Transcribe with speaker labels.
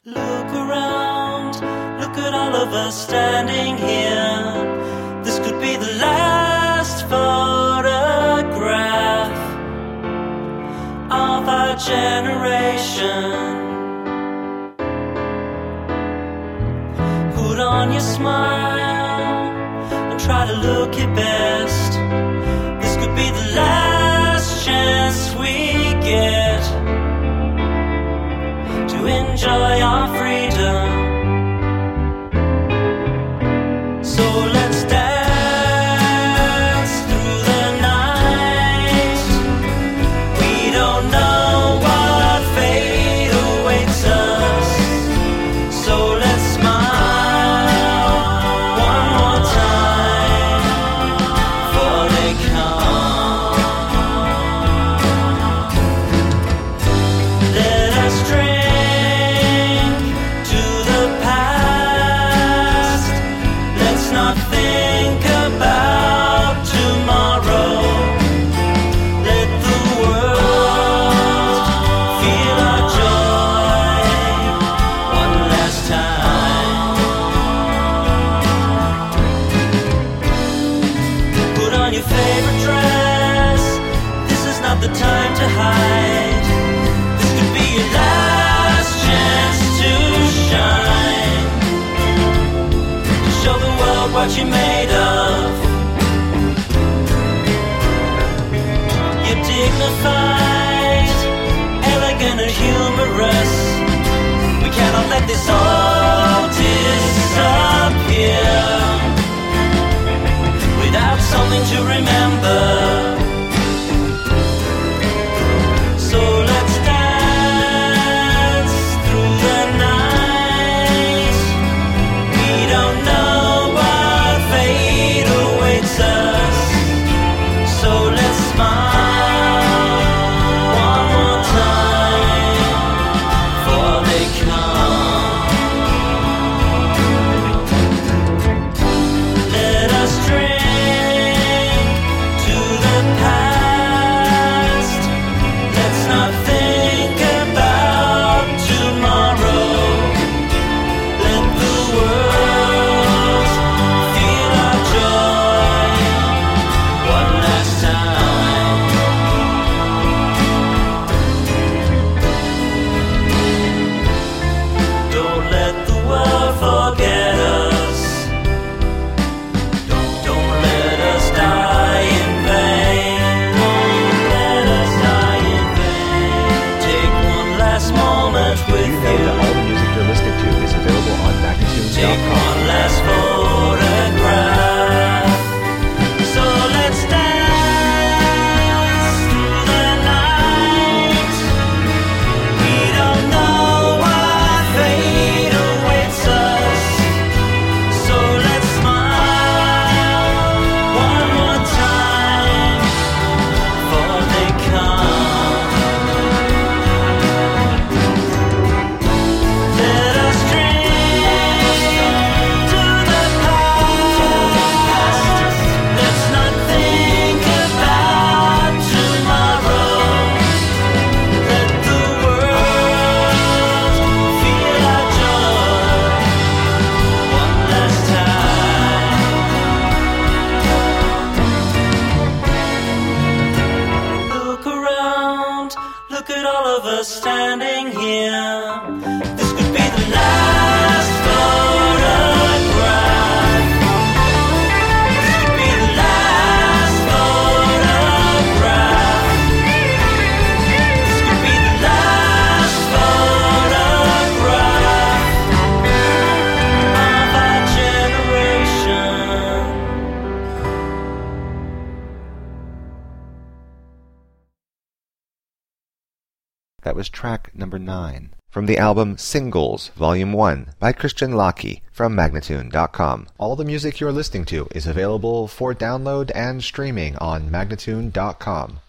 Speaker 1: Look around, look at all of us standing here. This could be the last photograph of our generation. Put on your smile and try to look your best. This could be the last chance we get to enjoy our freedom. So let's dance through the night. We don't know what fate awaits us. So let's smile one more time before they come. Let us drink to the past. Let's not think about tomorrow. Let the world feel our joy one last time. Put on your favorite dress. This is not the time to hide. This could be your last chance to shine, to show the world what you're made of. You're dignified, elegant and humorous. We cannot let this all disappear without something to remember. So let's dance through the night. We don't know what fate awaits us. So let's smile one more time before they come. Let us drink to the past. Let's not think about tomorrow. Let the world feel our joy one last time. Don't let the world forget us. Don't let us die in vain. Don't let us die in vain. Take one last moment with
Speaker 2: You know that all the music you're listening to is available on
Speaker 1: Take
Speaker 2: magnitude.com.
Speaker 1: one last photograph. So let's dance through the night. We don't know what fate awaits us. So let's smile one more time before they come. Let us drink to the past. Let's not think about tomorrow. Let the world feel our joy one last time. Look around, look at all of us standing here. This could be the last photograph. This could be the last photograph. This could be the last photograph of our generation.
Speaker 2: That was track number 9 from the album Singles, Volume 1 by Christian Locke from Magnatune.com. All the music you're listening to is available for download and streaming on Magnatune.com.